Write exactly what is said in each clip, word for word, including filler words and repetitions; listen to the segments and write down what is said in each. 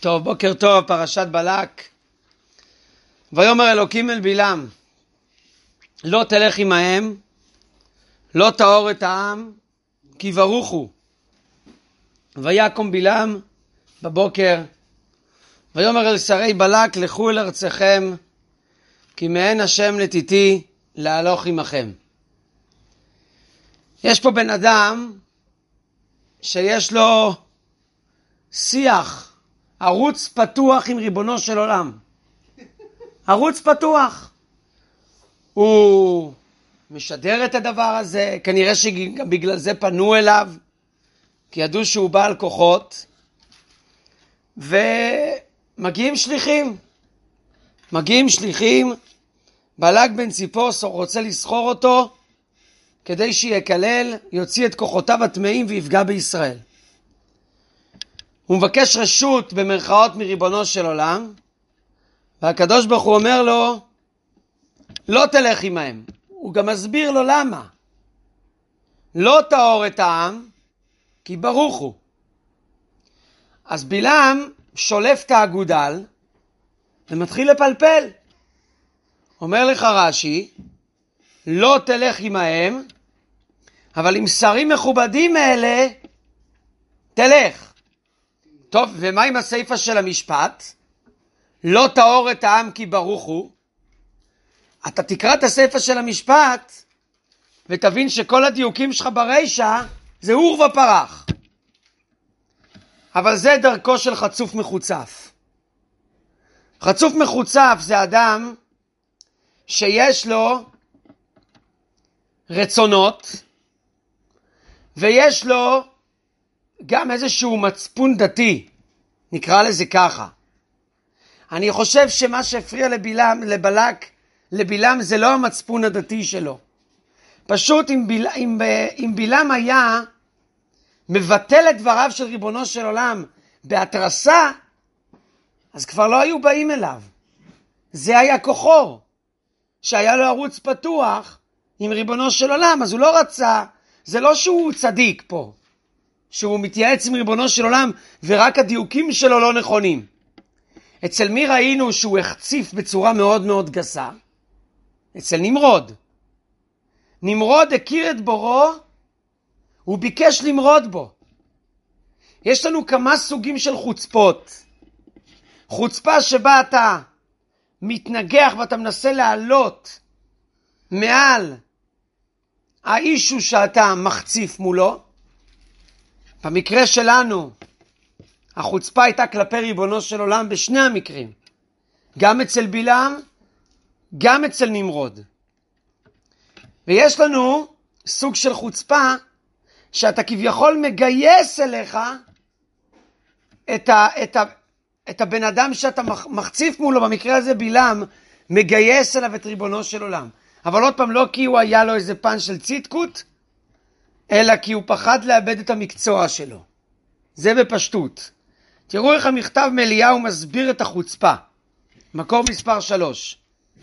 טוב, בוקר טוב, פרשת בלק. ויאמר אלוקים אל בלעם, לא תלך עמהם, לא תאור את העם, כי ברוכו. ויקום בלעם בבוקר, ויאמר אל שרי בלק, לכו אל ארצכם, כי מעין השם נתיתי להלוך עמכם. יש פה בן אדם שיש לו שיח, ערוץ פתוח עם ריבונו של עולם. ערוץ פתוח. הוא משדר את הדבר הזה, כנראה שגם בגלל זה פנו אליו, כי ידעו שהוא בעל כוחות, ומגיעים שליחים. מגיעים שליחים, בלק בן ציפור רוצה לסחור אותו, כדי שיקלל, יוציא את כוחותיו הטמאים ויפגע בישראל. הוא מבקש רשות במרכאות מריבונו של עולם, והקדוש ברוך הוא אומר לו, לא תלך עמהם. הוא גם מסביר לו למה. לא תאור את העם, כי ברוכו. אז בלעם שולף את האגודל, ומתחיל לפלפל. אומר לך רש"י, לא תלך עמהם, אבל עם שרים מכובדים האלה, תלך. טוב, ומה עם הסעיפה של המשפט? לא תאור את העם כי ברוכו. אתה תקרא את הסעיפה של המשפט, ותבין שכל הדיוקים שלך ברישה, זה אור ופרח. אבל זה דרכו של חצוף מחוצף. חצוף מחוצף זה אדם שיש לו רצונות, ויש לו גם איזשהו מצפון דתי, נקרא לזה ככה. אני חושב שמה שהפריע לבלעם, לבלק, לבלעם זה לא המצפון הדתי שלו. פשוט אם, בל, אם, אם בלעם היה מבטל את דבריו של ריבונו של עולם בהתרסה, אז כבר לא היו באים אליו. זה היה כוחו, שהיה לו ערוץ פתוח עם ריבונו של עולם, אז הוא לא רצה, זה לא שהוא צדיק פה, שהוא מתייעץ עם ריבונו של עולם ורק הדיוקים שלו לא נכונים. אצל מי ראינו שהוא החציף בצורה מאוד מאוד גסה? אצל נמרוד. נמרוד הכיר את בורו, הוא ביקש למרוד בו. יש לנו כמה סוגים של חוצפות. חוצפה שבה אתה מתנגח ואתה מנסה לעלות מעל האישו שאתה מחציף מולו. במקרה שלנו, החוצפה הייתה כלפי ריבונו של עולם בשני המקרים. גם אצל בלעם, גם אצל נמרוד. ויש לנו סוג של חוצפה, שאתה כביכול מגייס אליך את, ה, את, ה, את הבן אדם שאתה מחציף מולו, במקרה הזה בלעם, מגייס אליו את ריבונו של עולם. אבל עוד פעם, לא כי הוא היה לו איזה פן של צדקות, אלא כי הוא פחד לאבד את המקצוע שלו. זה בפשטות. תראו איך המכתב מאליהו מסביר את החוצפה. מקור מספר שלוש.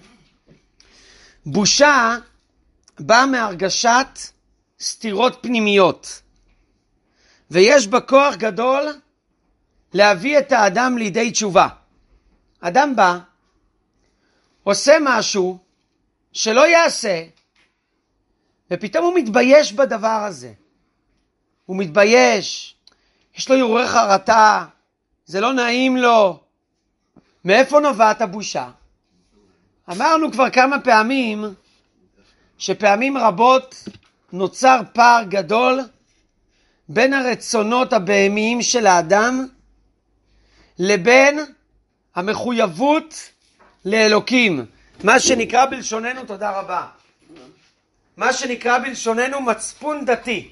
בושה באה מהרגשת סתירות פנימיות. ויש בה כוח גדול להביא את האדם לידי תשובה. אדם בא, עושה משהו שלא יעשה, ופתאום הוא מתבייש בדבר הזה. הוא מתבייש, יש לו הרהורי חרטה, זה לא נעים לו. מאיפה נובעת הבושה? אמרנו כבר כמה פעמים, שפעמים רבות נוצר פער גדול בין הרצונות הבהמיים של האדם, לבין המחויבות לאלוקים. מה שנקרא בלשוננו, תודה רבה. מה שנקרא בלשוננו מצפון דתי.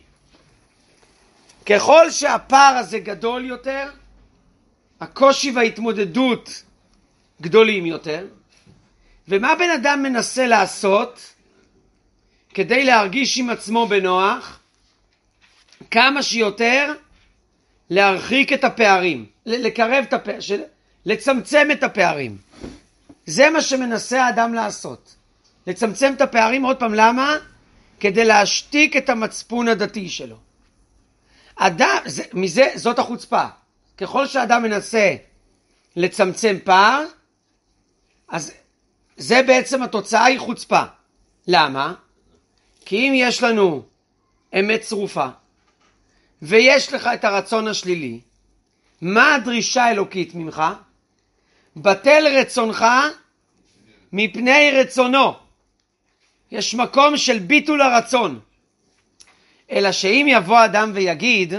ככל שהפער הזה גדול יותר, הקושי וההתמודדות גדולים יותר. ומה בן אדם מנסה לעשות כדי להרגיש עם עצמו בנוח? כמה שיותר להרחיק את הפערים, לקרב את הפערים, לצמצם את הפערים. זה מה שמנסה האדם לעשות. לצמצם את הפערים, עוד פעם, למה? כדי להשתיק את המצפון הדתי שלו. אדם, זה, מזה, זאת החוצפה. ככל שאדם מנסה לצמצם פער, אז זה בעצם התוצאה היא חוצפה. למה? כי אם יש לנו אמת צרופה, ויש לך את הרצון השלילי, מה הדרישה האלוקית ממך? בטל רצונך מפני רצונו. יש מקום של ביטול הרצון. אלא שאם יבוא אדם ויגיד,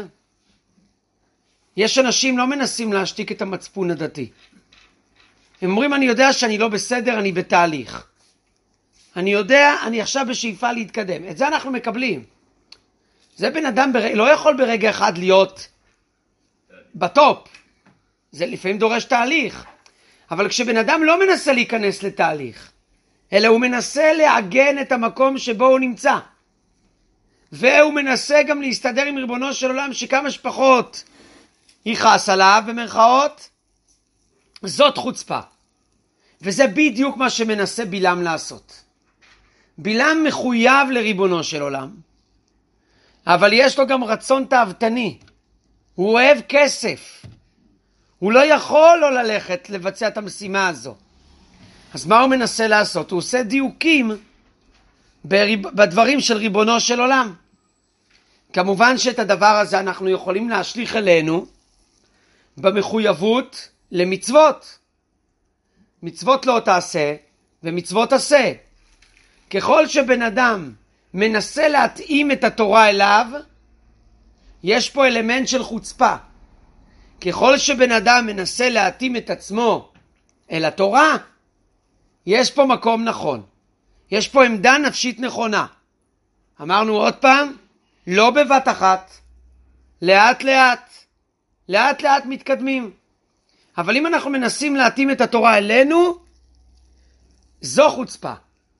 יש אנשים לא מנסים להשתיק את המצפון הדתי. הם אומרים, אני יודע שאני לא בסדר, אני בתהליך. אני יודע, אני עכשיו בשאיפה להתקדם. את זה אנחנו מקבלים. זה בן אדם ברג... לא יכול ברגע אחד להיות בטופ. זה לפעמים דורש תהליך. אבל כשבן אדם לא מנסה להיכנס לתהליך, אלא הוא מנסה לעגן את המקום שבו הוא נמצא. והוא מנסה גם להסתדר עם ריבונו של עולם שכמה שפחות יכעס עליו במרכאות, זאת חוצפה. וזה בדיוק מה שמנסה בלעם לעשות. בלעם מחויב לריבונו של עולם, אבל יש לו גם רצון תאוותני. הוא אוהב כסף. הוא לא יכול לא ללכת לבצע את המשימה הזו. אז מה הוא מנסה לעשות? הוא עושה דיוקים בדברים של ריבונו של עולם. כמובן שאת הדבר הזה אנחנו יכולים להשליך אלינו במחויבות למצוות. מצוות לא תעשה ומצוות עשה. ככל שבן אדם מנסה להתאים את התורה אליו, יש פה אלמנט של חוצפה. ככל שבן אדם מנסה להתאים את עצמו אל התורה, יש פה מקום נכון. יש פה עמדה נפשית נכונה. אמרנו עוד פעם, לא בבת אחת, לאט לאט, לאט לאט מתקדמים. אבל אם אנחנו מנסים להתאים את התורה אלינו, זו חוצפה.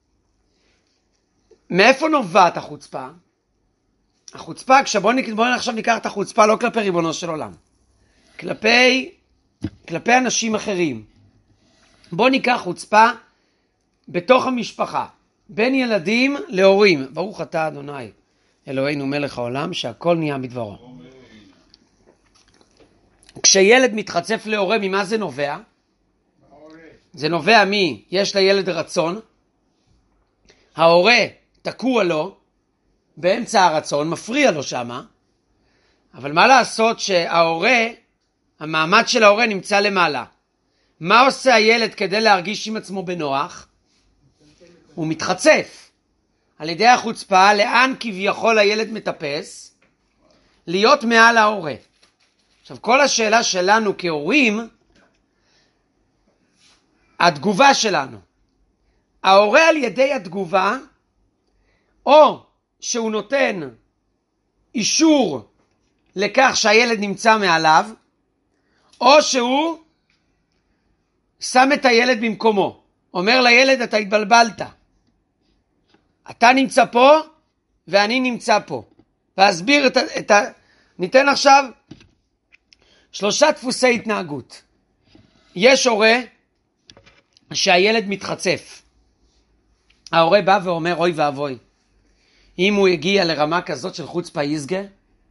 מאיפה נובעת החוצפה? החוצפה, כשבוא בוא עכשיו ניקח את החוצפה לא כלפי ריבונו של עולם, כלפי, כלפי אנשים אחרים. בוא ניקח חוצפה בתוך המשפחה, בין ילדים להורים. ברוך אתה אדוני אלוהינו מלך העולם שהכל נהיה בדברו. כשילד מתחצף להורה, ממה זה נובע? זה נובע מי? יש לילד רצון, ההורה תקוע לו באמצע הרצון, מפריע לו שמה, אבל מה לעשות שההורה, המעמד של ההורה נמצא למעלה. מה עושה הילד כדי להרגיש עם עצמו בנוח? הוא מתחצף. על ידי החוצפה, לאן כביכול הילד מטפס? להיות מעל ההורה. עכשיו, כל השאלה שלנו כהורים, התגובה שלנו. ההורה על ידי התגובה, או שהוא נותן אישור לכך שהילד נמצא מעליו, או שהוא שם את הילד במקומו. אומר לילד, אתה התבלבלת. אתה נמצא פה ואני נמצא פה. ואסביר את ה... את ה... ניתן עכשיו שלושה דפוסי התנהגות. יש הורה שהילד מתחצף. ההורה בא ואומר, אוי ואבוי, אם הוא הגיע לרמה כזאת של חוצפה יסגה,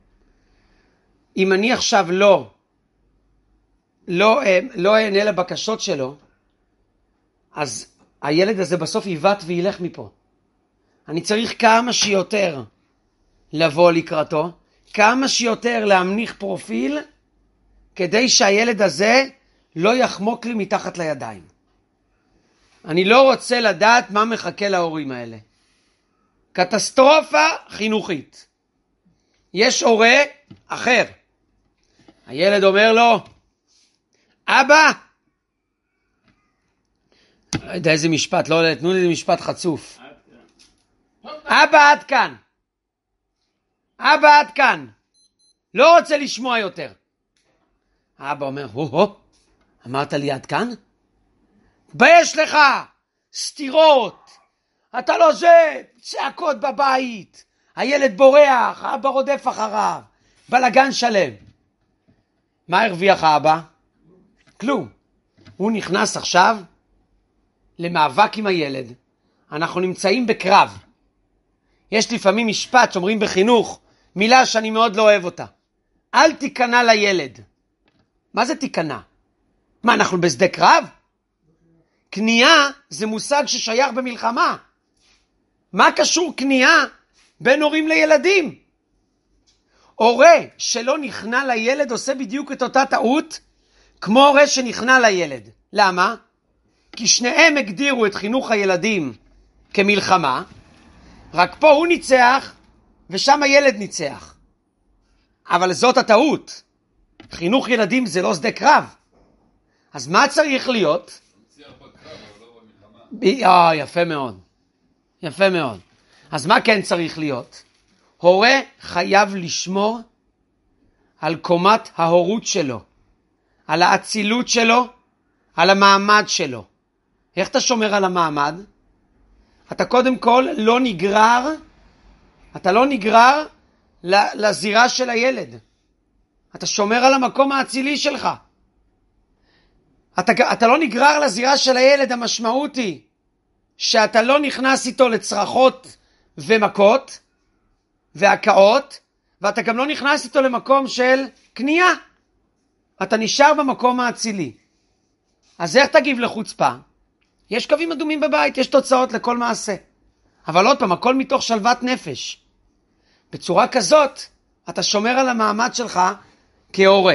אם אני עכשיו לא, לא, לא אענה לבקשות שלו, אז הילד הזה בסוף ייבט וילך מפה. אני צריך כמה שיותר לבוא לקראתו, כמה שיותר להמניח פרופיל, כדי שהילד הזה לא יחמוק לי מתחת לידיים. אני לא רוצה לדעת מה מחכה להורים האלה. קטסטרופה חינוכית. יש הורה אחר. הילד אומר לו, אבא, לא יודע איזה משפט, לא תנו לי איזה משפט חצוף. אבא עד כאן. אבא עד כאן. לא רוצה לשמוע יותר. האבא אומר, הו הו, אמרת לי עד כאן? בייש לך, סתירות, אתה לא זה, צעקות בבית, הילד בורח, האבא רודף אחריו, בלגן שלם. מה הרוויח האבא? כלום. הוא נכנס עכשיו למאבק עם הילד. אנחנו נמצאים בקרב. יש לפעמים משפט שאומרים בחינוך, מילה שאני מאוד לא אוהב אותה. אל תיכנע לילד. מה זה תיכנע? מה, אנחנו בשדה קרב? קנייה זה מושג ששייך במלחמה. מה קשור קנייה בין הורים לילדים? הורה שלא נכנע לילד עושה בדיוק את אותה טעות כמו הורה שנכנע לילד. למה? כי שניהם הגדירו את חינוך הילדים כמלחמה, רק פה הוא ניצח ושם הילד ניצח. אבל זאת הטעות. חינוך ילדים זה לא שדה קרב. אז מה צריך להיות? אה, יפה מאוד. יפה מאוד. אז מה כן צריך להיות? הורה חייב לשמור על קומת ההורות שלו, על האצילות שלו, על המעמד שלו. איך אתה שומר על המעמד? אתה קודם כל לא נגרר, אתה לא נגרר לזירה של הילד. אתה שומר על המקום האצילי שלך. אתה, אתה לא נגרר לזירה של הילד, המשמעות היא שאתה לא נכנס איתו לצרחות ומכות והקאות, ואתה גם לא נכנס איתו למקום של קנייה. אתה נשאר במקום האצילי. אז איך תגיב לחוצפה? יש קווים אדומים בבית, יש תוצאות לכל מעשה. אבל עוד פעם, הכל מתוך שלוות נפש. בצורה כזאת, אתה שומר על המעמד שלך כהורה.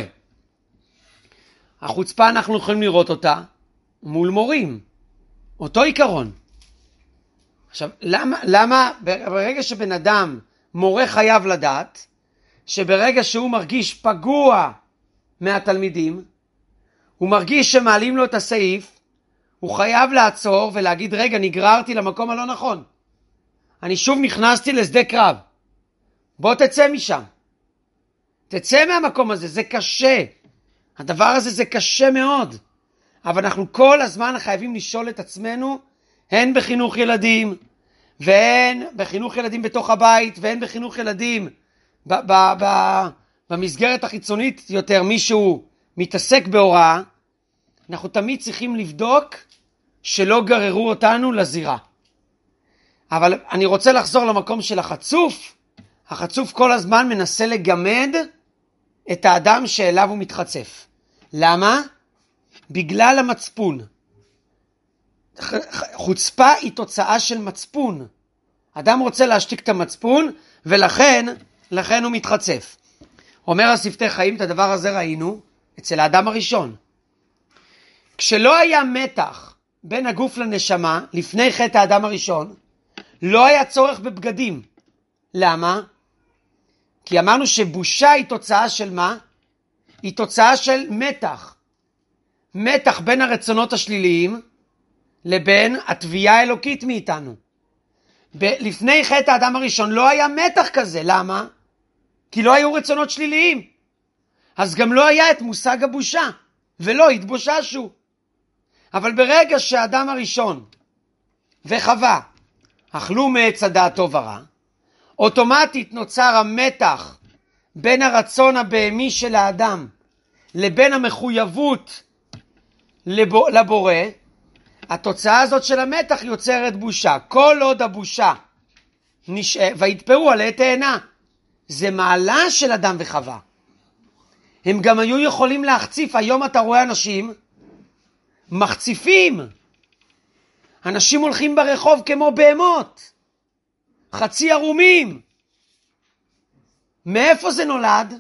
החוצפה אנחנו יכולים לראות אותה מול מורים. אותו עיקרון. עכשיו, למה, למה ברגע שבן אדם, מורה חייב לדעת, שברגע שהוא מרגיש פגוע מהתלמידים, הוא מרגיש שמעלים לו את הסעיף, הוא חייב לעצור ולהגיד, רגע, נגררתי למקום הלא נכון. אני שוב נכנסתי לשדה קרב. בוא תצא משם. תצא מהמקום הזה, זה קשה. הדבר הזה זה קשה מאוד. אבל אנחנו כל הזמן חייבים לשאול את עצמנו, הן בחינוך ילדים, והן בחינוך ילדים בתוך הבית, והן בחינוך ילדים ב- ב- ב- במסגרת החיצונית יותר, מישהו מתעסק בהוראה, אנחנו תמיד צריכים לבדוק שלא גררו אותנו לזירה. אבל אני רוצה לחזור למקום של החצוף. החצוף כל הזמן מנסה לגמד את האדם שאליו הוא מתחצף. למה? בגלל המצפון. חוצפה היא תוצאה של מצפון. אדם רוצה להשתיק את המצפון, ולכן לכן הוא מתחצף. אומר השפתי חיים, את הדבר הזה ראינו אצל האדם הראשון. כשלא היה מתח בין הגוף לנשמה, לפני חטא האדם הראשון, לא היה צורך בבגדים. למה? כי אמרנו שבושה היא תוצאה של מה? היא תוצאה של מתח. מתח בין הרצונות השליליים לבין התביעה האלוקית מאיתנו. ב- לפני חטא האדם הראשון לא היה מתח כזה. למה? כי לא היו רצונות שליליים. אז גם לא היה את מושג הבושה, ולא התבוששו. אבל ברגע שהאדם הראשון וחווה אכלו מעץ הדעת טוב ורע, אוטומטית נוצר המתח בין הרצון הבהמי של האדם לבין המחויבות לבור, לבורא. התוצאה הזאת של המתח יוצרת בושה. כל עוד הבושה נשאר, והתפרו עלי תאנה, זה מעלה של אדם וחווה. הם גם היו יכולים להחציף. היום אתה רואה אנשים מחציפים. אנשים הולכים ברחוב כמו בהמות, חצי ערומים. מאיפה זה נולד?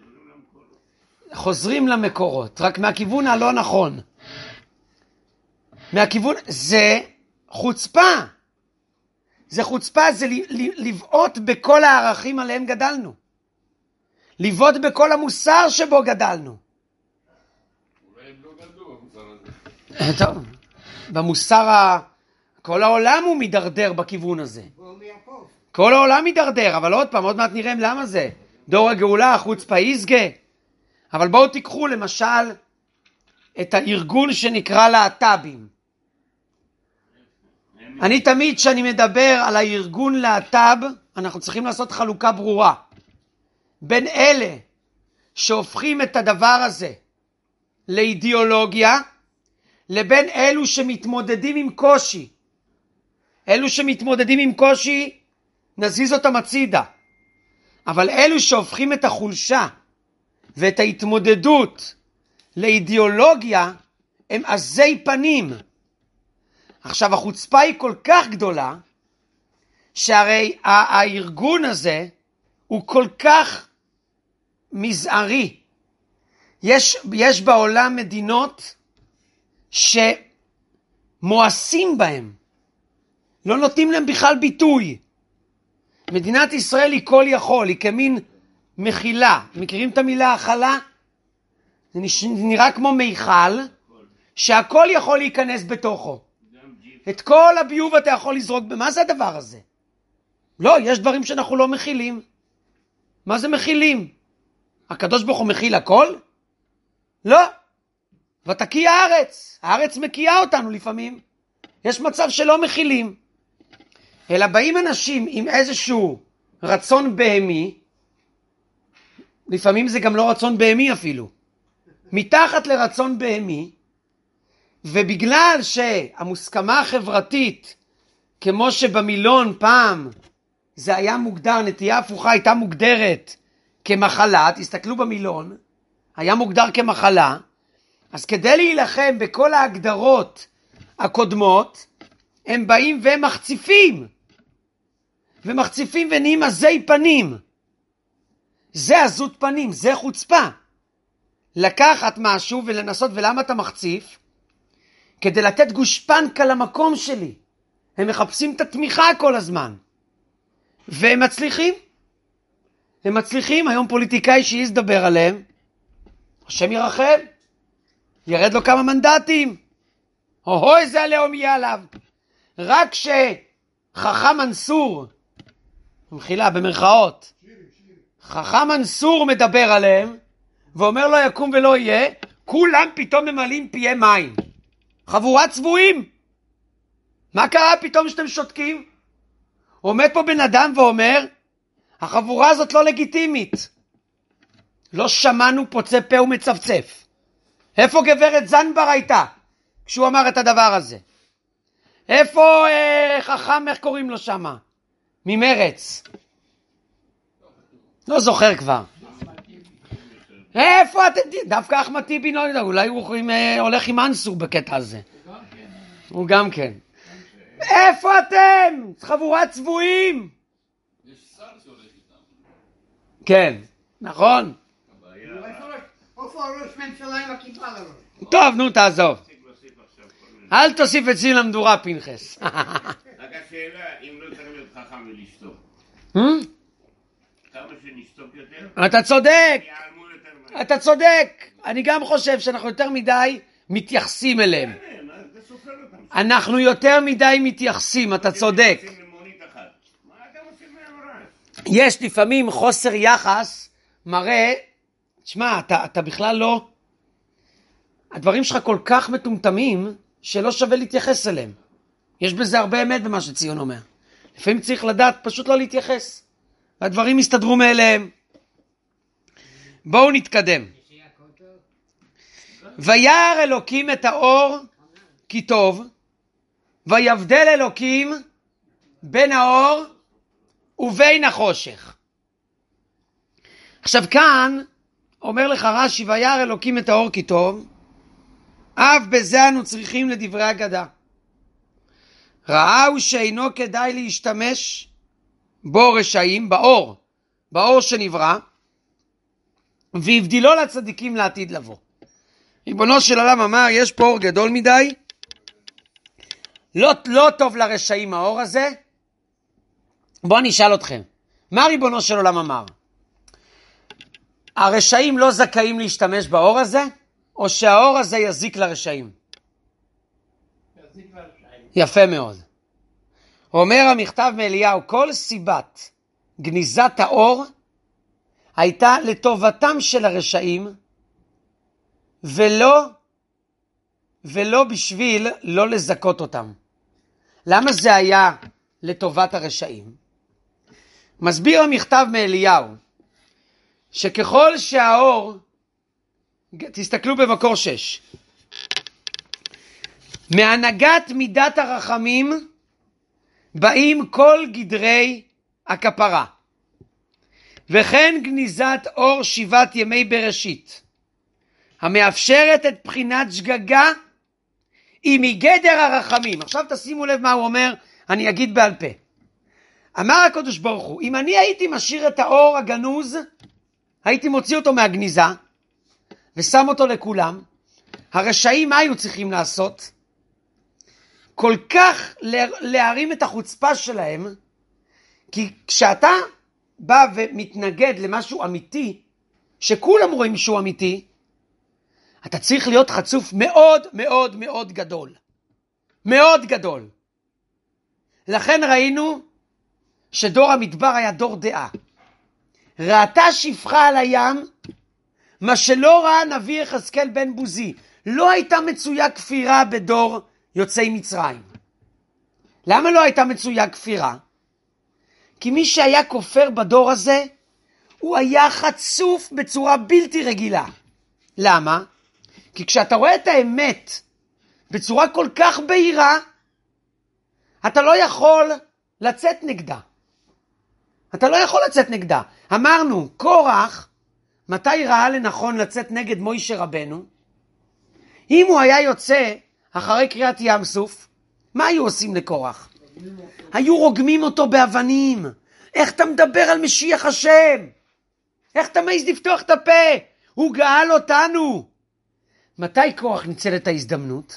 חוזרים למקורות, רק מהכיוון הלא נכון. מהכיוון, זה חוצפה. זה חוצפה, זה לבעוט בכל הערכים עליהם גדלנו. לבעוט בכל המוסר שבו גדלנו. אולי הם לא גדלו במוסר הזה. טוב, במוסר, ה... כל העולם הוא מדרדר בכיוון הזה. כל העולם מדרדר, אבל עוד פעם, עוד מעט נראה למה זה. דור הגאולה, חוצפה יסגה. אבל בואו תיקחו למשל את הארגון שנקרא להט"בים. אני תמיד כשאני מדבר על הארגון להט"ב, אנחנו צריכים לעשות חלוקה ברורה. בין אלה שהופכים את הדבר הזה לאידיאולוגיה, לבין אלו שמתמודדים עם קושי. אלו שמתמודדים עם קושי, נזיז אותם הצידה. אבל אלו שהופכים את החולשה ואת ההתמודדות לאידיאולוגיה, הם עזי פנים. עכשיו החוצפה היא כל כך גדולה, שהרי הארגון הזה הוא כל כך מזערי. יש, יש בעולם מדינות שמואסים בהם, לא נותנים להם בכלל ביטוי. מדינת ישראל היא כל יכול, היא כמין מחילה. מכירים את המילה הכלה? זה נראה כמו מיכל, שהכל יכול להיכנס בתוכו. את כל הביוב אתה יכול לזרוק. מה זה הדבר הזה? לא, יש דברים שאנחנו לא מכילים. מה זה מכילים? הקדוש ברוך הוא מכיל הכל? לא. ותקיא הארץ. הארץ מקיאה אותנו לפעמים. יש מצב שלא מכילים. אלא באים אנשים עם איזשהו רצון בהמי, לפעמים זה גם לא רצון בהמי אפילו, מתחת לרצון בהמי, ובגלל שהמוסכמה החברתית, כמו שבמילון פעם זה היה מוגדר, נטייה הפוכה הייתה מוגדרת כמחלה, תסתכלו במילון, היה מוגדר כמחלה, אז כדי להילחם בכל ההגדרות הקודמות, הם באים ומחציפים, ומחציפים ונהיים עזי פנים. זה עזות פנים, זה חוצפה. לקחת משהו ולנסות, ולמה אתה מחציף? כדי לתת גושפנקה למקום שלי. הם מחפשים את התמיכה כל הזמן. והם מצליחים. הם מצליחים, היום פוליטיקאי שיזדבר עליהם, השם ירחם, ירד לו כמה מנדטים. או איזה עליהם יהיה עליו. רק שחכם מנסור, במחילה, במרכאות, חכם מנסור מדבר עליהם, ואומר לו יקום ולא יהיה, כולם פתאום ממלאים פיהם מים. חבורת צבועים. מה קרה פתאום שאתם שותקים? עומד פה בן אדם ואומר, החבורה הזאת לא לגיטימית. לא שמענו פוצה פה ומצפצף. איפה גברת זנבר הייתה כשהוא אמר את הדבר הזה? איפה אה, חכם, איך קוראים לו שמה? ממרץ. לא זוכר כבר. איפה אתם? דווקא אחמד טיבי לא יודע, אולי הוא הולך עם אנסור בקטע הזה. הוא גם כן. איפה אתם? חבורת צבועים. יש שר שהולך איתם. כן, נכון. איפה הראש ממשלה עם הכיפה לראש? טוב, נו תעזוב. אל תוסיף אצלי למדורה פנחס. רק השאלה, אם לא צריך להיות חכם ולשתוק. כמה שנשתוק יותר? אתה צודק. יעלמו יותר מהר. אתה צודק. אני גם חושב שאנחנו יותר מדי מתייחסים אליהם. כן, זה סופר אותם. אנחנו יותר מדי מתייחסים, אתה צודק. עושים למונית אחת. מה אתם עושים מהמראה? יש לפעמים חוסר יחס, מראה, תשמע, אתה, אתה בכלל לא, הדברים שלך כל כך מטומטמים, שלא שווה להתייחס אליהם. יש בזה הרבה אמת במה שציון אומר. לפעמים צריך לדעת פשוט לא להתייחס. הדברים יסתדרו מאליהם. בואו נתקדם. וירא אלוקים את האור כי טוב, ויבדל אלוקים בין האור ובין החושך. עכשיו כאן אומר לך רש"י, וירא אלוקים את האור כי טוב, אף בזה אנו צריכים לדברי אגדה. ראו שאינו כדאי להשתמש בו רשעים, באור, באור שנברא, והבדילו לצדיקים לעתיד לבוא. ריבונו של עולם אמר, יש פה אור גדול מדי, לא, לא טוב לרשעים האור הזה. בואו נשאל אתכם, מה ריבונו של עולם אמר? הרשעים לא זכאים להשתמש באור הזה, או שהאור הזה יזיק לרשעים? יזיק לרשעים. יפה מאוד. אומר המכתב מאליהו, כל סיבת גניזת האור הייתה לטובתם של הרשעים, ולא, ולא בשביל לא לזכות אותם. למה זה היה לטובת הרשעים? מסביר המכתב מאליהו, שככל שהאור, תסתכלו במקור שש, מהנהגת מידת הרחמים באים כל גדרי הכפרה, וכן גניזת אור שבעת ימי בראשית, המאפשרת את בחינת שגגה היא מגדר הרחמים. עכשיו תשימו לב מה הוא אומר, אני אגיד בעל פה. אמר הקדוש ברוך הוא, אם אני הייתי משאיר את האור הגנוז, הייתי מוציא אותו מהגניזה, ושם אותו לכולם, הרשעים מה היו צריכים לעשות? כל כך להרים את החוצפה שלהם, כי כשאתה בא ומתנגד למשהו אמיתי, שכולם רואים שהוא אמיתי, אתה צריך להיות חצוף מאוד מאוד מאוד גדול. מאוד גדול. לכן ראינו שדור המדבר היה דור דעה. ראתה שפחה על הים, מה שלא ראה נביא יחזקאל בן בוזי. לא הייתה מצויה כפירה בדור יוצאי מצרים. למה לא הייתה מצויה כפירה? כי מי שהיה כופר בדור הזה, הוא היה חצוף בצורה בלתי רגילה. למה? כי כשאתה רואה את האמת בצורה כל כך בהירה, אתה לא יכול לצאת נגדה. אתה לא יכול לצאת נגדה. אמרנו, קורח, מתי ראה לנכון לצאת נגד מוישה רבנו? אם הוא היה יוצא אחרי קריאת ים סוף, מה היו עושים לקורח? היו רוגמים אותו באבנים. איך אתה מדבר על משיח השם? איך אתה מעז לפתוח את הפה? הוא גאל אותנו. מתי קורח ניצל את ההזדמנות?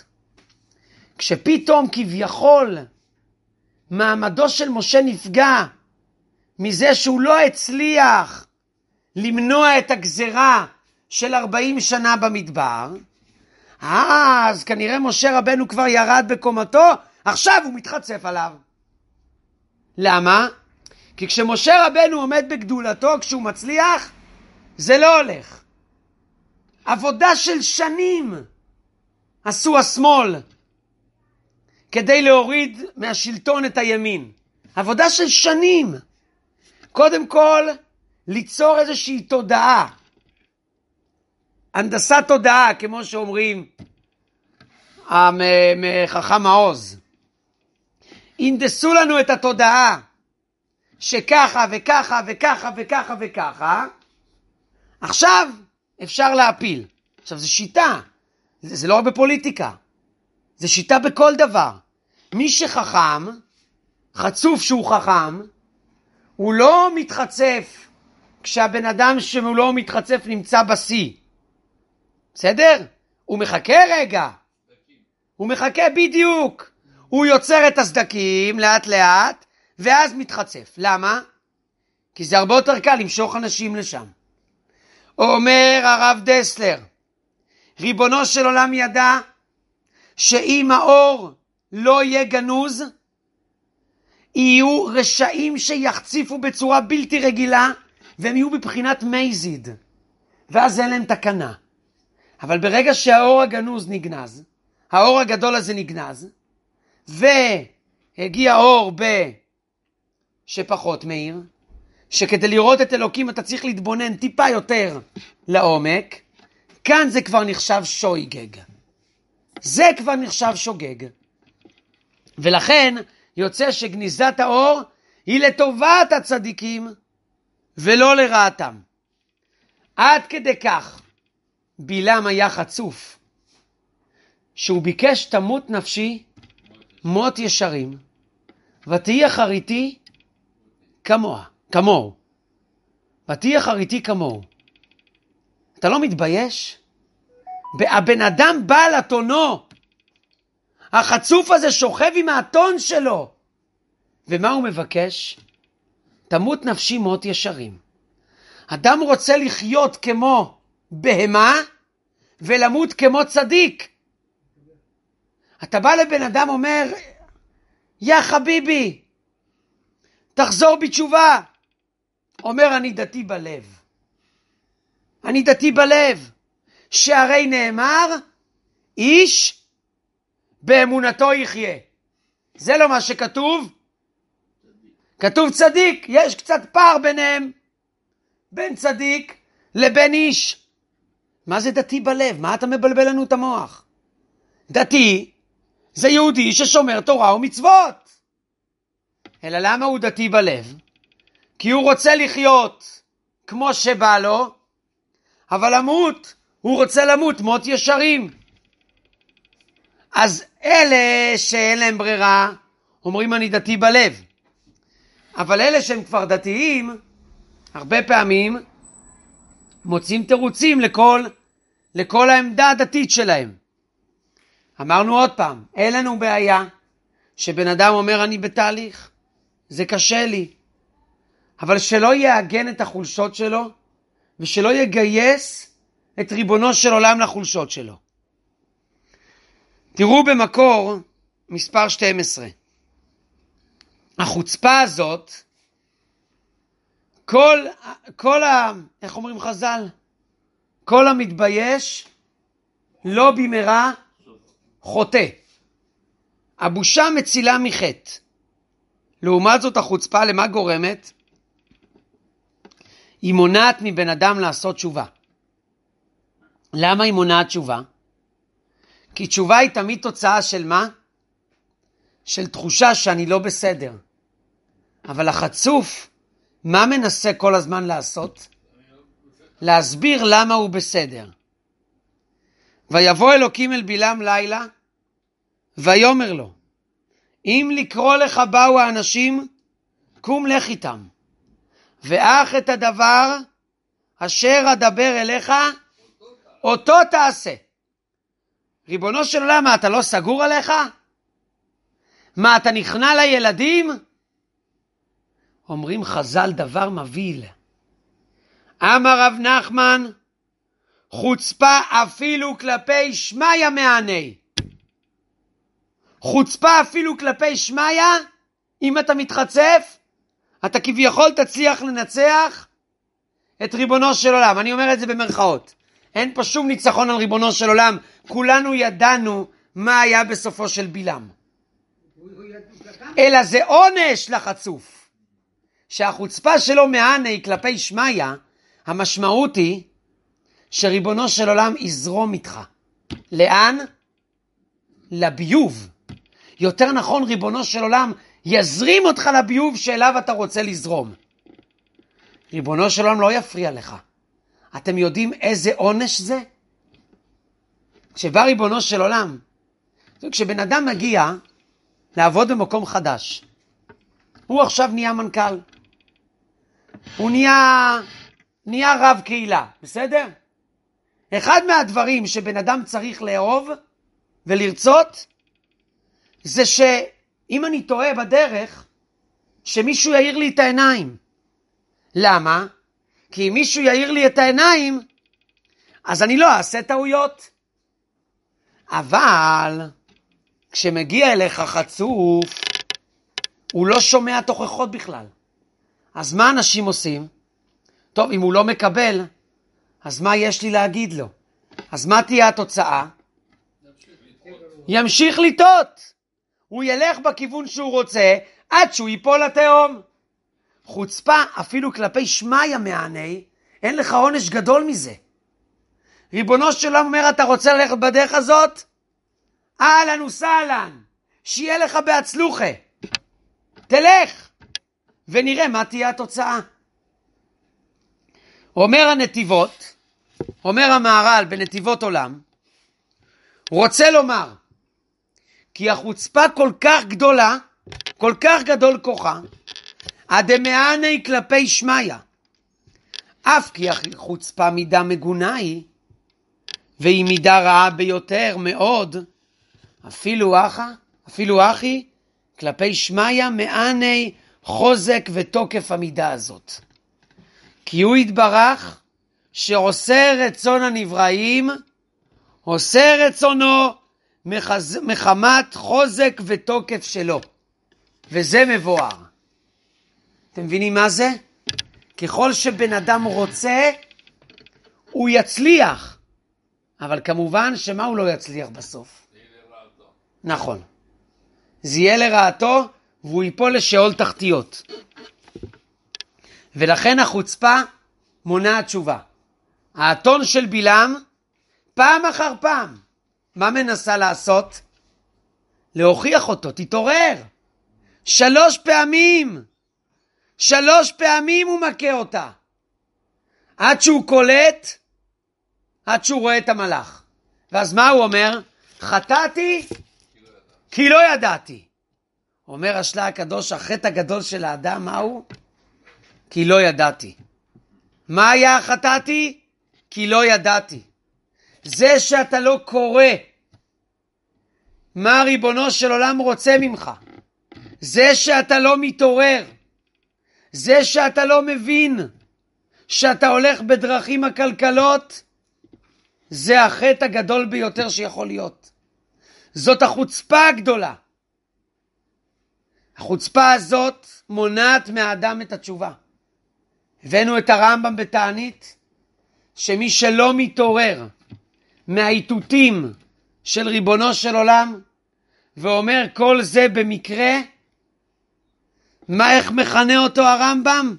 כשפתאום כביכול מעמדו של משה נפגע מזה שהוא לא הצליח למנוע את הגזרה של ארבעים שנה במדבר, אז כנראה משה רבנו כבר ירד בקומתו, עכשיו הוא מתחצף עליו. למה? כי כשמשה רבנו עומד בגדולתו, כשהוא מצליח, זה לא הולך. עבודה של שנים עשו השמאל כדי להוריד מהשלטון את הימין. עבודה של שנים. קודם כל, ליצור איזושהי תודעה. הנדסת תודעה, כמו שאומרים חכם מעוז. הנדסו לנו את התודעה שככה וככה וככה וככה וככה. עכשיו אפשר להפיל. עכשיו זה שיטה. זה, זה לא רק בפוליטיקה. זה שיטה בכל דבר. מי שחכם, חצוף שהוא חכם, הוא לא מתחצף כשהבן אדם שהוא לא מתחצף נמצא בשיא. בסדר? הוא מחכה רגע. הוא מחכה בדיוק. הוא יוצר את הסדקים לאט לאט, ואז מתחצף. למה? כי זה הרבה יותר קל למשוך אנשים לשם. אומר הרב דסלר, ריבונו של עולם ידע שאם האור לא יהיה גנוז, יהיו רשעים שיחציפו בצורה בלתי רגילה, והם יהיו בבחינת מייזיד, ואז אין להם תקנה. אבל ברגע שהאור הגנוז נגנז, האור הגדול הזה נגנז, והגיע אור שפחות מהיר, שכדי לראות את אלוקים אתה צריך להתבונן טיפה יותר לעומק, כאן זה כבר נחשב שויגג. זה כבר נחשב שוגג. ולכן יוצא שגניזת האור היא לטובת הצדיקים ולא לרעתם. עד כדי כך בלעם היה חצוף, שהוא ביקש תמות נפשי מות ישרים, ותהי אחריתי כמוה, כמוהו. ותהי אחריתי כמוהו. אתה לא מתבייש? הבן אדם בא לטונו. החצוף הזה שוכב עם האתון שלו. ומה הוא מבקש? תמות נפשי מות ישרים. אדם רוצה לחיות כמו בהמה ולמות כמו צדיק. אתה בא לבן אדם אומר, יא חביבי, תחזור בתשובה. אומר, אני דתי בלב. אני דתי בלב. שהרי נאמר, איש באמונתו יחיה. זה לא מה שכתוב. כתוב צדיק. יש קצת פער ביניהם. בין צדיק לבין איש. מה זה דתי בלב? מה אתה מבלבל לנו את המוח? דתי זה יהודי ששומר תורה ומצוות. אלא למה הוא דתי בלב? כי הוא רוצה לחיות כמו שבא לו, אבל למות, הוא רוצה למות מות ישרים. אז אלה שאין להם ברירה, אומרים אני דתי בלב. אבל אלה שהם כבר דתיים, הרבה פעמים מוצאים תירוצים לכל, לכל העמדה הדתית שלהם. אמרנו עוד פעם, אין לנו בעיה שבן אדם אומר אני בתהליך, זה קשה לי. אבל שלא יעגן את החולשות שלו, ושלא יגייס את ריבונו של עולם לחולשות שלו. תראו במקור מספר שתים עשרה. החוצפה הזאת, כל, כל ה... איך אומרים חז"ל? כל המתבייש לא במהרה חוטא. הבושה מצילה מחטא. לעומת זאת החוצפה למה גורמת? היא מונעת מבן אדם לעשות תשובה. למה היא מונעת תשובה? כי תשובה היא תמיד תוצאה של מה? של תחושה שאני לא בסדר. אבל החצוף, מה מנסה כל הזמן לעשות? להסביר למה הוא בסדר. ויבוא אלוקים אל בלעם לילה, ויאמר לו, אם לקרוא לך באו האנשים, קום לך איתם. ואך את הדבר אשר אדבר אליך, אותו תעשה. ריבונו של עולם, מה, אתה לא סגור עליך? מה, אתה נכנע לילדים? אומרים חז"ל דבר מבהיל. אמר רב נחמן, חוצפה אפילו כלפי שמיה מעני. חוצפה אפילו כלפי שמיה, אם אתה מתחצף, אתה כביכול תצליח לנצח את ריבונו של עולם. אני אומר את זה במרכאות. אין פה שום ניצחון על ריבונו של עולם. כולנו ידענו מה היה בסופו של בלעם. אלא זה עונש לחצוף. שהחוצפה שלו מעני כלפי שמיה, המשמעות היא שריבונו של עולם יזרום איתך. לאן? לביוב. יותר נכון, ריבונו של עולם יזרים אותך לביוב שאליו אתה רוצה לזרום. ריבונו של עולם לא יפריע לך. אתם יודעים איזה עונש זה? כשבא ריבונו של עולם, כשבן אדם מגיע לעבוד במקום חדש, הוא עכשיו נהיה מנכ"ל, הוא נהיה, נהיה רב קהילה, בסדר? אחד מהדברים שבן אדם צריך לאהוב ולרצות, זה שאם אני טועה בדרך, שמישהו יאיר לי את העיניים. למה? כי אם מישהו יאיר לי את העיניים, אז אני לא אעשה טעויות. אבל כשמגיע אליך חצוף, הוא לא שומע תוכחות בכלל. אז מה אנשים עושים? טוב, אם הוא לא מקבל, אז מה יש לי להגיד לו? אז מה תהיה התוצאה? ימשיך לטעות. הוא ילך בכיוון שהוא רוצה, עד שהוא ייפול לתהום. חוצפה, אפילו כלפי שמיה מעני, אין לך עונש גדול מזה. ריבונו של עולם אומר, אתה רוצה ללכת בדרך הזאת? אהלן וסהלן, שיהיה לך בהצלוחה. תלך, ונראה מה תהיה התוצאה. אומר הנתיבות, אומר המהר"ל בנתיבות עולם, רוצה לומר, כי החוצפה כל כך גדולה, כל כך גדול כוחה, הדמעני כלפי שמיה. אף כי החוצפה מידה מגונה היא, והיא מידה רעה ביותר מאוד, אפילו אחא, אפילו אחי, כלפי שמיה מעני חוזק ותוקף המידה הזאת. כי הוא יתברך שעושה רצון הנבראים, עושה רצונו מחז... מחמת חוזק ותוקף שלו. וזה מבואר. אתם מבינים מה זה? ככל שבן אדם רוצה, הוא יצליח. אבל כמובן שמה הוא לא יצליח בסוף? זה יהיה לרעתו. נכון. זה יהיה לרעתו, והוא ייפול לשאול תחתיות. ולכן החוצפה מונעת תשובה. האתון של בלעם, פעם אחר פעם, מה מנסה לעשות? להוכיח אותו, תתעורר. שלוש פעמים, שלוש פעמים הוא מכה אותה. עד שהוא קולט, עד שהוא רואה את המלאך. ואז מה הוא אומר? חטאתי כי לא ידעתי. אומר השלה הקדוש, החטא הגדול של האדם, מהו? כי לא ידעתי. מה היה החטאתי? כי לא ידעתי. זה שאתה לא קורא מה ריבונו של עולם רוצה ממך, זה שאתה לא מתעורר, זה שאתה לא מבין שאתה הולך בדרכים הכלכלות, זה החטא הגדול ביותר שיכול להיות. זאת החוצפה הגדולה. החוצפה הזאת מונעת מהאדם את התשובה. הבאנו את הרמב"ם בתענית, שמי שלא מתעורר מהאיתותים של ריבונו של עולם, ואומר כל זה במקרה, מה, איך מכנה אותו הרמב"ם?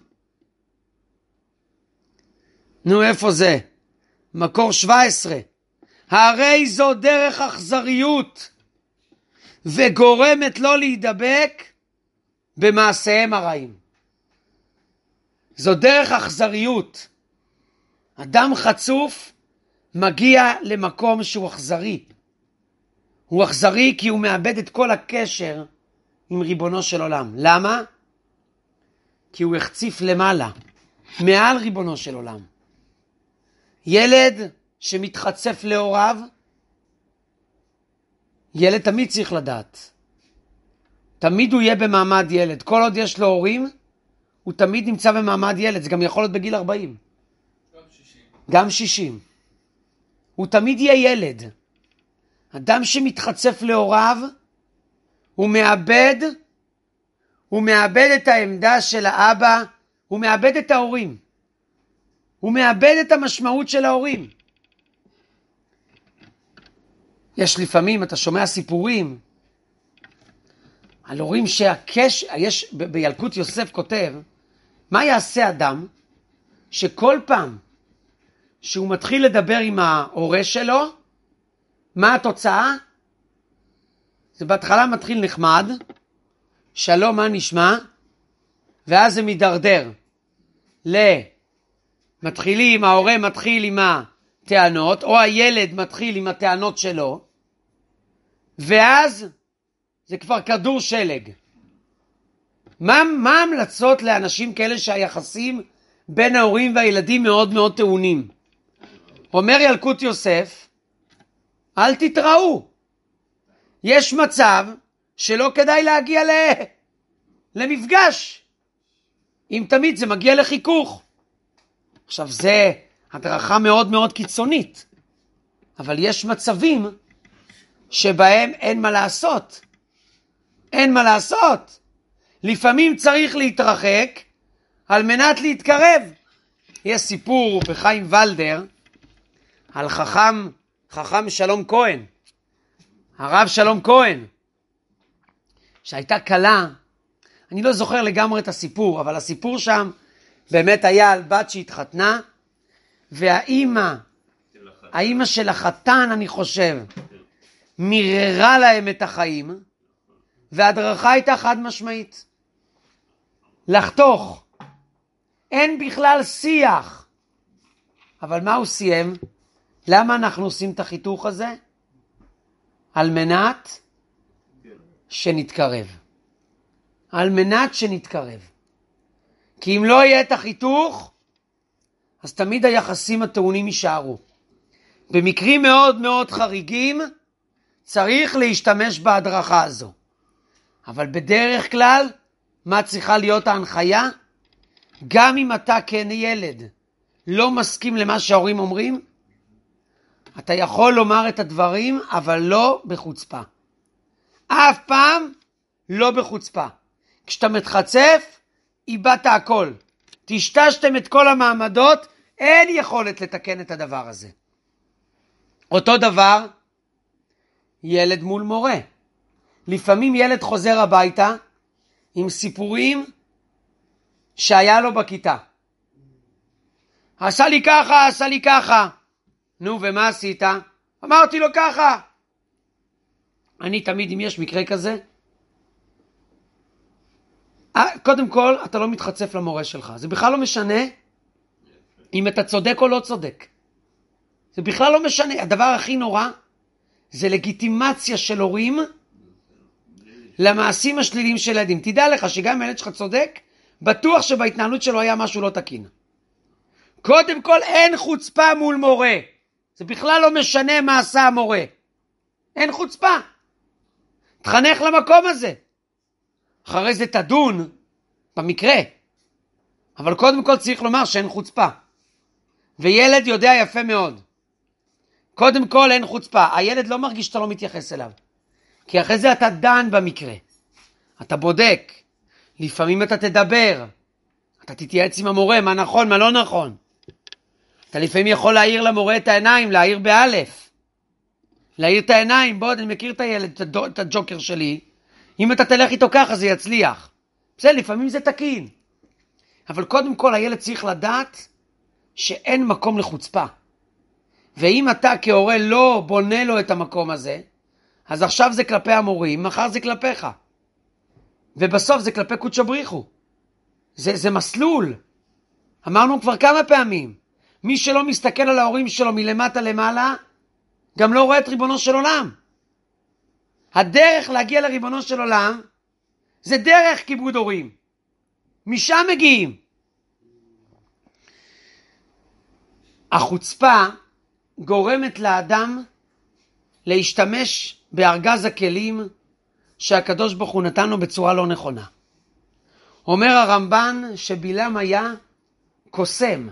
נו, איפה זה? מקור שבע עשרה. הרי זו דרך אכזריות, וגורמת לו להידבק במעשיהם הרעים. זו דרך אכזריות. אדם חצוף מגיע למקום שהוא אכזרי. הוא אכזרי כי הוא מאבד את כל הקשר עם ריבונו של עולם. למה? כי הוא החציף למעלה, מעל ריבונו של עולם. ילד שמתחצף להוריו, ילד תמיד צריך לדעת. תמיד הוא יהיה במעמד ילד. כל עוד יש לו הורים, הוא תמיד נמצא במעמד ילד. זה גם יכול להיות בגיל ארבעים. גם שישים. גם שישים. הוא תמיד יהיה ילד. אדם שמתחצף להוריו, הוא מאבד, הוא מאבד את העמדה של האבא, הוא מאבד את ההורים. הוא מאבד את המשמעות של ההורים. יש לפעמים, אתה שומע סיפורים, על הורים שהקש, יש, ב- בילקוט יוסף כותב, מה יעשה אדם שכל פעם שהוא מתחיל לדבר עם ההורה שלו, מה התוצאה? זה בהתחלה מתחיל נחמד, שלום מה נשמע, ואז זה מדרדר ל... מתחילים, ההורה מתחיל עם הטענות, או הילד מתחיל עם הטענות שלו, ואז זה כבר כדור שלג. מה, מה ההמלצות לאנשים כאלה שהיחסים בין ההורים והילדים מאוד מאוד טעונים? אומר ילקוט יוסף, אל תתראו. יש מצב שלא כדאי להגיע ל... למפגש. אם תמיד זה מגיע לחיכוך. עכשיו זה הדרכה מאוד מאוד קיצונית. אבל יש מצבים שבהם אין מה לעשות. אין מה לעשות. לפעמים צריך להתרחק על מנת להתקרב. יש סיפור בחיים ולדר על חכם, חכם שלום כהן. הרב שלום כהן. שהייתה קלה, אני לא זוכר לגמרי את הסיפור, אבל הסיפור שם באמת היה על בת שהתחתנה, והאימא, האימא של החתן אני חושב, מיררה להם את החיים, וההדרכה הייתה חד משמעית. לחתוך. אין בכלל שיח. אבל מה הוא סיים? למה אנחנו עושים את החיתוך הזה? על מנת שנתקרב. על מנת שנתקרב. כי אם לא יהיה את החיתוך, אז תמיד היחסים הטעונים יישארו. במקרים מאוד מאוד חריגים, צריך להשתמש בהדרכה הזו. אבל בדרך כלל, מה צריכה להיות ההנחיה? גם אם אתה כן ילד, לא מסכים למה שההורים אומרים, אתה יכול לומר את הדברים, אבל לא בחוצפה. אף פעם לא בחוצפה. כשאתה מתחצף, איבדת הכל. תשתשתם את כל המעמדות, אין יכולת לתקן את הדבר הזה. אותו דבר, ילד מול מורה. לפעמים ילד חוזר הביתה עם סיפורים שהיה לו בכיתה. עשה לי ככה, עשה לי ככה. נו, ומה עשית? אמרתי לו ככה. אני תמיד, אם יש מקרה כזה, קודם כל, אתה לא מתחצף למורה שלך. זה בכלל לא משנה אם אתה צודק או לא צודק. זה בכלל לא משנה. הדבר הכי נורא זה לגיטימציה של הורים למעשים השליליים של ילדים. תדע לך שגם הילד שלך צודק, בטוח שבהתנהלות שלו היה משהו לא תקין. קודם כל אין חוצפה מול מורה. זה בכלל לא משנה מה עשה המורה. אין חוצפה. תחנך למקום הזה. אחרי זה תדון במקרה. אבל קודם כל צריך לומר שאין חוצפה. וילד יודע יפה מאוד. קודם כל אין חוצפה. הילד לא מרגיש שאתה לא מתייחס אליו. כי אחרי זה אתה דן במקרה. אתה בודק. לפעמים אתה תדבר. אתה תתייעץ עם המורה מה נכון, מה לא נכון. אתה לפעמים יכול להעיר למורה את העיניים, להעיר באלף. להעיר את העיניים, בוא, אני מכיר את הילד, את הג'וקר שלי. אם אתה תלך איתו ככה זה יצליח. בסדר, לפעמים זה תקין. אבל קודם כל הילד צריך לדעת שאין מקום לחוצפה. ואם אתה כהורה לא בונה לו את המקום הזה, אז עכשיו זה כלפי המורים, מחר זה כלפיך. ובסוף זה כלפי קודש בריחו. זה, זה מסלול. אמרנו כבר כמה פעמים. מי שלא מסתכל על ההורים שלו מלמטה למעלה, גם לא רואה את ריבונו של עולם. הדרך להגיע לריבונו של עולם, זה דרך כיבוד הורים. משם מגיעים. החוצפה גורמת לאדם להשתמש בארגז הכלים שהקדוש ברוך הוא נתן לו בצורה לא נכונה. אומר הרמב"ן שבלעם היה קוסם.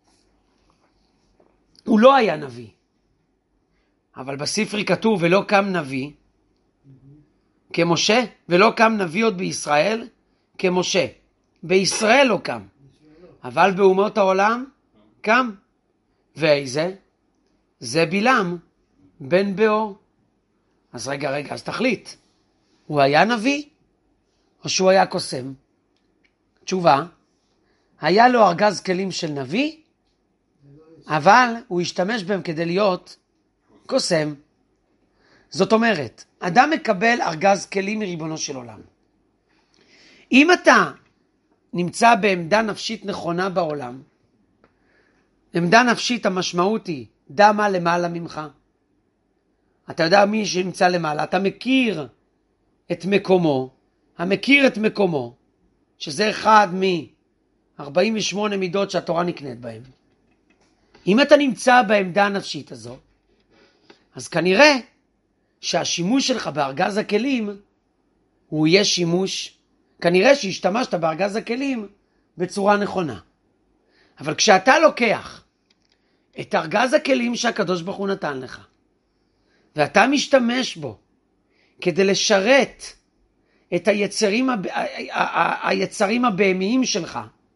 הוא לא היה נביא. אבל בספרי כתוב ולא קם נביא כמשה, ולא קם נביא עוד בישראל כמשה. בישראל לא קם. אבל באומות העולם קם. ואיזה? זה בלעם בן באור. אז רגע, רגע, אז תחליט. הוא היה נביא או שהוא היה קוסם? תשובה, היה לו ארגז כלים של נביא, אבל הוא השתמש בהם כדי להיות קוסם. זאת אומרת, אדם מקבל ארגז כלים מריבונו של עולם. אם אתה נמצא בעמדה נפשית נכונה בעולם, עמדה נפשית המשמעות היא, דע מה למעלה ממך. אתה יודע מי שנמצא למעלה, אתה מכיר את מקומו, המכיר את מקומו, שזה אחד מ-ארבעים ושמונה מידות שהתורה נקנית בהם. אם אתה נמצא בעמדה הנפשית הזו, אז כנראה שהשימוש שלך בארגז הכלים, הוא יהיה שימוש, כנראה שהשתמשת בארגז הכלים בצורה נכונה. אבל כשאתה לוקח את ארגז הכלים שהקדוש ברוך הוא נתן לך, ואתה משתמש בו כדי לשרת את היצרים, היצרים הבהמיים שלך,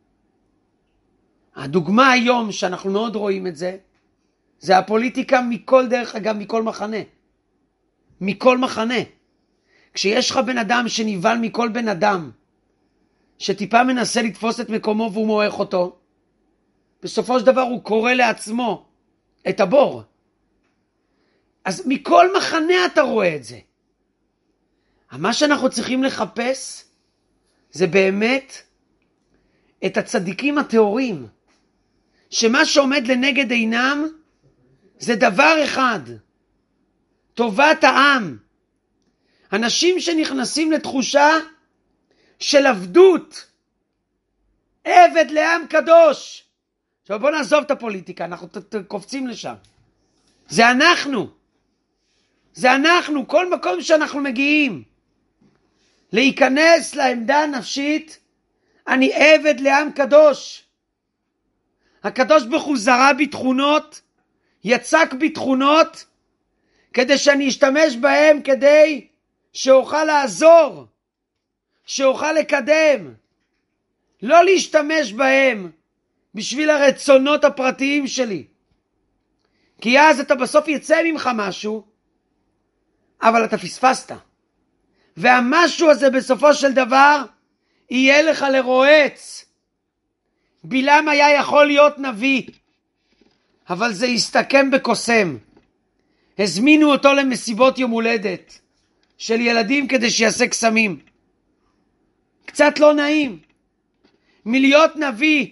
הדוגמה היום שאנחנו מאוד רואים את זה, זה הפוליטיקה מכל דרך אגב, מכל מחנה. מכל מחנה. כשיש לך בן אדם שניבל מכל בן אדם, שטיפה מנסה לתפוס את מקומו והוא מועך אותו, בסופו של דבר הוא קורא לעצמו את הבור. אז מכל מחנה אתה רואה את זה. מה שאנחנו צריכים לחפש, זה באמת את הצדיקים הטהורים, שמה שעומד לנגד עינם, זה דבר אחד, טובת העם. אנשים שנכנסים לתחושה של עבדות, עבד לעם קדוש. עכשיו בוא נעזוב את הפוליטיקה, אנחנו קופצים לשם. זה אנחנו. זה אנחנו, כל מקום שאנחנו מגיעים. להיכנס לעמדה הנפשית, אני עבד לעם קדוש. הקדוש ברוך הוא זרע בתכונות, יצק בתכונות, כדי שאני אשתמש בהם כדי שאוכל לעזור, שאוכל לקדם. לא להשתמש בהם בשביל הרצונות הפרטיים שלי. כי אז אתה בסוף יצא ממך משהו, אבל אתה פספסת. והמשהו הזה בסופו של דבר יהיה לך לרועץ. בלעם היה יכול להיות נביא, אבל זה הסתכם בקוסם. הזמינו אותו למסיבות יום הולדת של ילדים כדי שיעשה קסמים. קצת לא נעים. מלהיות נביא,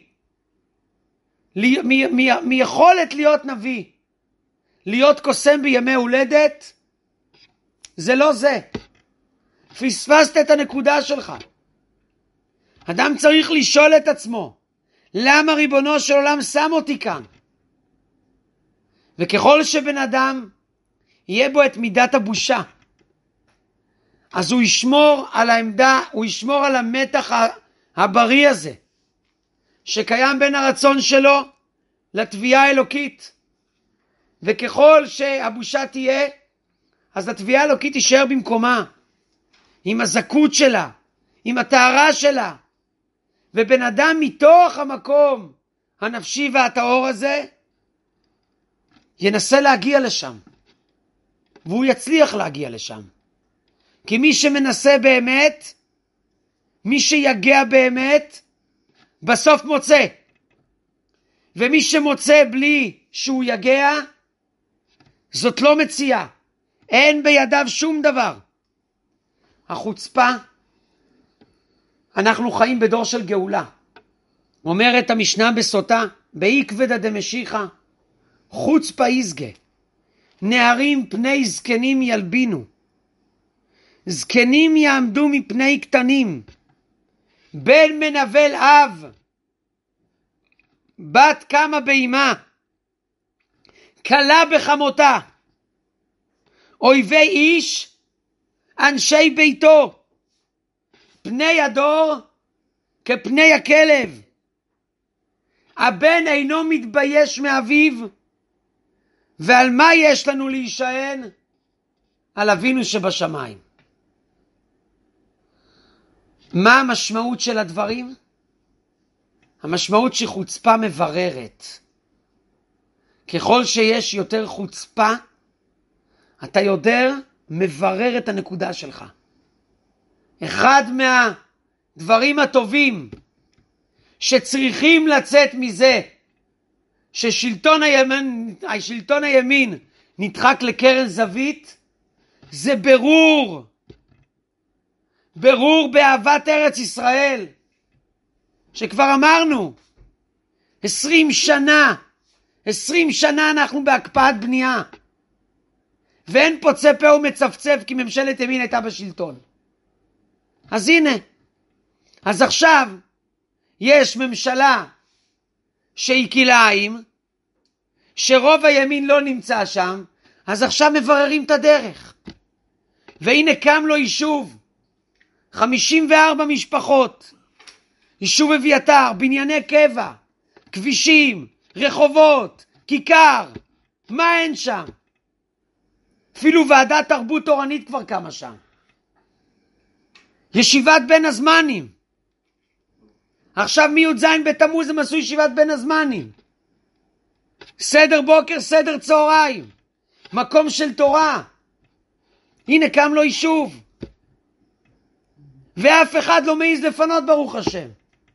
מיכולת להיות נביא, להיות קוסם בימי הולדת, זה לא זה. פספסת את הנקודה שלך. אדם צריך לשאול את עצמו, למה ריבונו של עולם שם אותי כאן? וככל שבן אדם יהיה בו את מידת הבושה, אז הוא ישמור על העמדה, הוא ישמור על המתח הבריא הזה, שקיים בין הרצון שלו לתביעה האלוקית. וככל שהבושה תהיה, אז התביעה האלוקית תישאר במקומה, עם הזכות שלה, עם הטהרה שלה. ובן אדם מתוך המקום הנפשי והטהור הזה, ינסה להגיע לשם. והוא יצליח להגיע לשם. כי מי שמנסה באמת, מי שיגע באמת, בסוף מוצא. ומי שמוצא בלי שהוא יגע, זאת לא מציאה. אין בידיו שום דבר. החוצפה, אנחנו חיים בדור של גאולה. אומרת המשנה בסוטה, בעקבדא דמשיחא, חוצפה יסגה. נערים פני זקנים ילבינו. זקנים יעמדו מפני קטנים. בן מנבל אב. בת קמה באימה. כלה בחמותה. אויבי איש, אנשי ביתו. פני הדור כפני הכלב. הבן אינו מתבייש מאביו. ועל מה יש לנו להישען? על אבינו שבשמיים. מה המשמעות של הדברים? המשמעות שחוצפה מבררת. ככל שיש יותר חוצפה, אתה יודע מברר את הנקודה שלך. אחד מהדברים הטובים שצריכים לצאת מזה, ששלטון הימין, השלטון הימין נדחק לקרן זווית, זה ברור. ברור באהבת ארץ ישראל. שכבר אמרנו, עשרים שנה, עשרים שנה אנחנו בהקפאת בנייה. ואין פוצה פה ומצפצף כי ממשלת ימין הייתה בשלטון. אז הנה, אז עכשיו יש ממשלה שהיא כלאיים, שרוב הימין לא נמצא שם, אז עכשיו מבררים את הדרך. והנה קם לו יישוב, חמישים וארבע משפחות, יישוב אביתר, בנייני קבע, כבישים, רחובות, כיכר, מה אין שם? אפילו ועדת תרבות תורנית כבר קמה שם. ישיבת בין הזמנים. עכשיו מי"ז בתמוז הם עשו ישיבת בין הזמנים. סדר בוקר, סדר צהריים. מקום של תורה. הנה קם לו יישוב. ואף אחד לא מעז לפנות ברוך השם.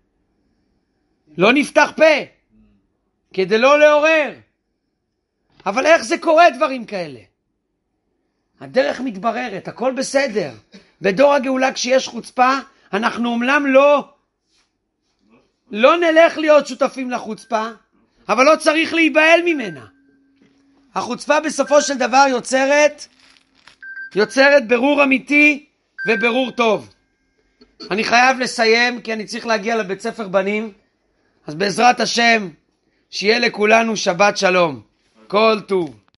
לא נפתח פה. כדי לא לעורר. אבל איך זה קורה דברים כאלה? הדרך מתבררת, הכל בסדר. בדור הגאולה כשיש חוצפה, אנחנו אומנם לא, לא נלך להיות שותפים לחוצפה, אבל לא צריך להיבהל ממנה. החוצפה בסופו של דבר יוצרת, יוצרת ברור אמיתי וברור טוב. אני חייב לסיים כי אני צריך להגיע לבית ספר בנים, אז בעזרת השם, שיהיה לכולנו שבת שלום. כל טוב.